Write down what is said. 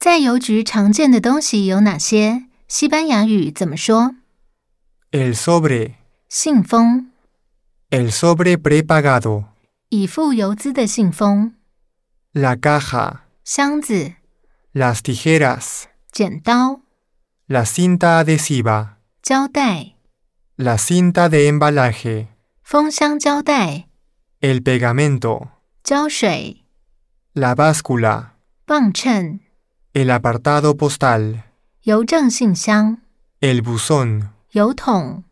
在邮局常见的东西有哪些？西班牙语怎么说？ El sobre. 信封。 El sobre prepagado. 已付邮资的信封。 La caja. 箱子。 Las tijeras. 剪刀。 La cinta adhesiva. 胶带。 La cinta de embalaje. 封箱胶带。 El pegamento. 胶水。 La báscula. 磅秤。 El apartado postal. 邮政信箱。 El buzón. 邮筒。